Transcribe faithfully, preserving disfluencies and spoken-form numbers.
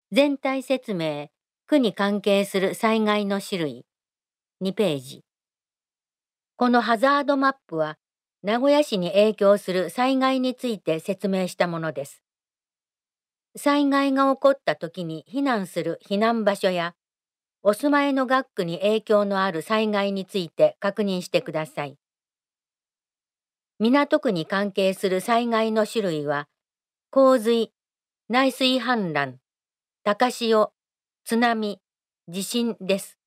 全体説明、区に関係する災害の種類、にページ。このハザードマップは、名古屋市に影響する災害について説明したものです。災害が起こった時に避難する避難場所や、お住まいの学区に影響のある災害について確認してください。港区に関係する災害の種類は、洪水、内水氾濫、高潮、津波、地震です。